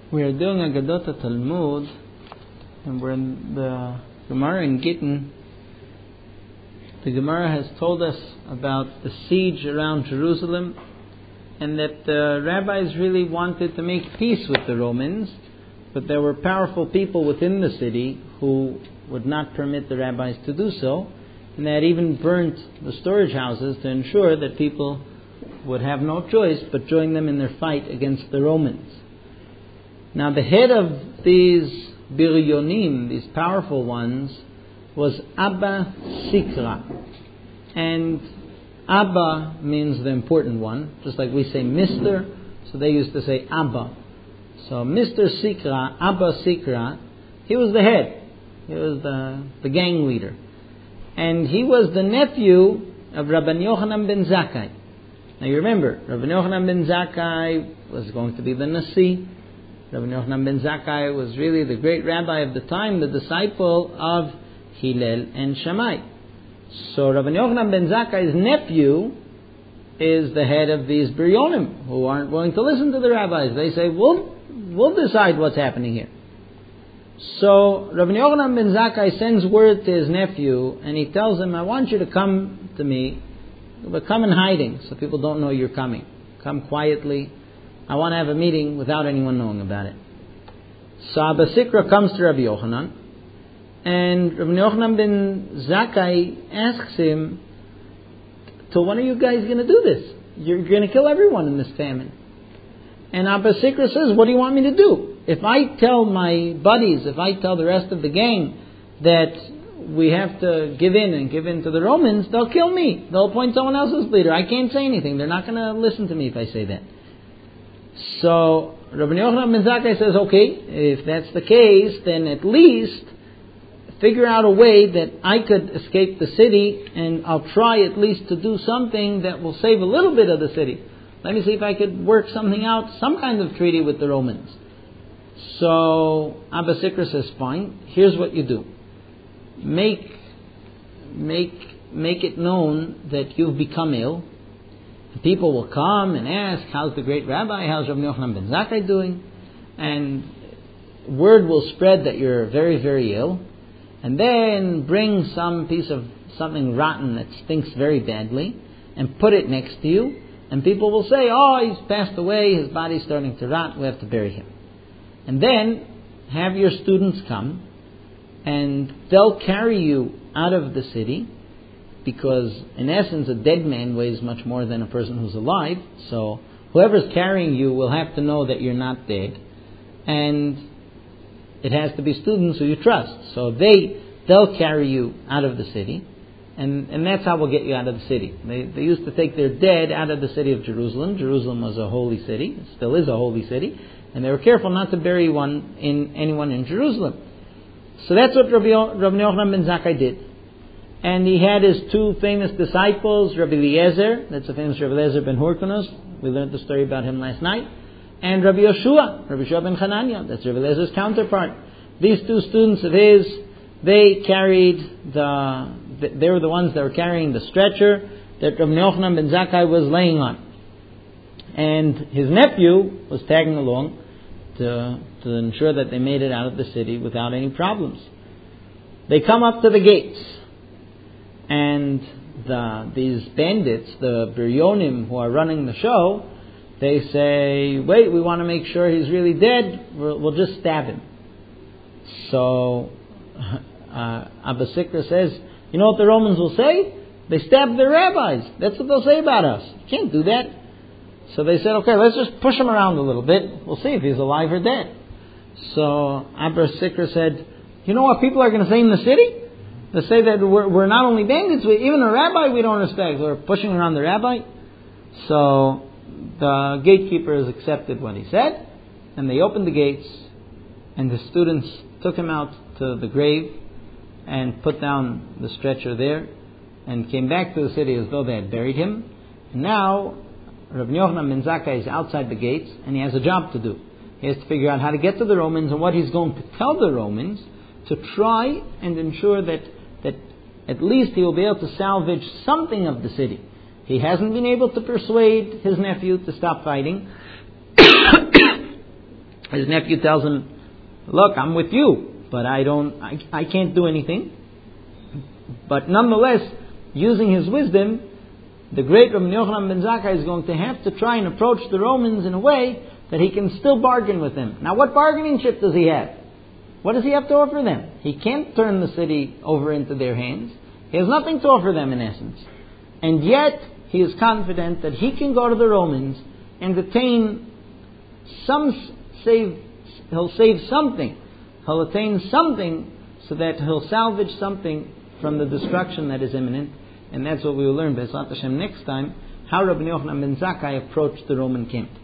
We are doing Agadot Talmud, and we're in the Gemara in Gittin. The Gemara has told us about the siege around Jerusalem, and that the rabbis really wanted to make peace with the Romans, but there were powerful people within the city who would not permit the rabbis to do so, and they had even burnt the storage houses to ensure that people would have no choice but join them in their fight against the Romans. Now the head of these biryonim, these powerful ones, was Abba Sikra. And Abba means the important one, just like we say Mr., so they used to say Abba. So Mr. Sikra, Abba Sikra, he was the head. He was the gang leader. And he was the nephew of Rabban Yochanan ben Zakkai. Now you remember, Rabban Yochanan ben Zakkai was going to be the Nasi. Rabban Yochanan ben Zakkai was really the great rabbi of the time, the disciple of Hillel and Shammai. So Rabban Yochanan ben Zakkai's nephew is the head of these biryonim who aren't willing to listen to the rabbis. They say, we'll decide what's happening here. So Rabban Yochanan ben Zakkai sends word to his nephew, and he tells him, I want you to come to me, but come in hiding so people don't know you're coming. Come quietly. I want to have a meeting without anyone knowing about it. So Abba Sikra comes to Rabbi Yochanan, and Rabbi Yochanan ben Zakkai asks him, so when are you guys going to do this? You're going to kill everyone in this famine. And Abba Sikra says, what do you want me to do? If I tell my buddies, if I tell the rest of the gang that we have to give in to the Romans, they'll kill me. They'll appoint someone else as leader. I can't say anything. They're not going to listen to me if I say that. So Rabbi Yochanan ben Zakkai says, okay, if that's the case, then at least figure out a way that I could escape the city, and I'll try at least to do something that will save a little bit of the city. Let me see if I could work something out, some kind of treaty with the Romans. So Abba Sikra says, fine, here's what you do. Make it known that you've become ill. People will come and ask, how's the great rabbi, how's Rabbi Yochanan ben Zakkai doing? And word will spread that you're very, very ill. And then bring some piece of something rotten that stinks very badly and put it next to you. And people will say, oh, he's passed away, his body's starting to rot, we have to bury him. And then have your students come, and they'll carry you out of the city, because in essence a dead man weighs much more than a person who's alive. So whoever's carrying you will have to know that you're not dead. And it has to be students who you trust. So they'll carry you out of the city. And that's how we'll get you out of the city. They used to take their dead out of the city of Jerusalem. Jerusalem was a holy city. It still is a holy city. And they were careful not to bury anyone in Jerusalem. So that's what Rabbi Yochanan ben Zakkai did. And he had his two famous disciples, Rabbi Eliezer, that's the famous Rabbi Eliezer ben Hyrcanus. We learned the story about him last night. And Rabbi Yoshua ben Hanania, that's Rabbi Eliezer's counterpart. These two students of his, they were the ones that were carrying the stretcher that Rabbi Yochanan ben Zakkai was laying on. And his nephew was tagging along to ensure that they made it out of the city without any problems. They come up to the gates, and these bandits, the biryonim who are running the show, they say, wait, we want to make sure he's really dead, we'll just stab him. So Abba Sikra says, you know what the Romans will say? They stabbed their rabbis. That's what they'll say about us. You can't do that. So they said, okay, let's just push him around a little bit. We'll see if he's alive or dead. So Abba Sikra said, you know what people are going to say in the city? They say that we're not only bandits, even a rabbi we don't respect. We're pushing around the rabbi. So the gatekeepers accepted what he said, and they opened the gates, and the students took him out to the grave and put down the stretcher there, and came back to the city as though they had buried him. And now Rabbi Yochanan ben Zakkai is outside the gates, and he has a job to do. He has to figure out how to get to the Romans and what he's going to tell the Romans to try and ensure that at least he will be able to salvage something of the city. He hasn't been able to persuade his nephew to stop fighting. His nephew tells him, look, I'm with you, but I can't do anything. But nonetheless, using his wisdom, the great Rabbi Yochanan ben Zakkai is going to have to try and approach the Romans in a way that he can still bargain with them. Now, what bargaining chip does he have? What does he have to offer them? He can't turn the city over into their hands. He has nothing to offer them in essence. And yet, he is confident that he can go to the Romans and attain he'll save something. He'll attain something so that he'll salvage something from the destruction that is imminent. And that's what we will learn, B'ezrat Hashem, next time, how Rabbi Yochanan ben Zakkai approached the Roman camp.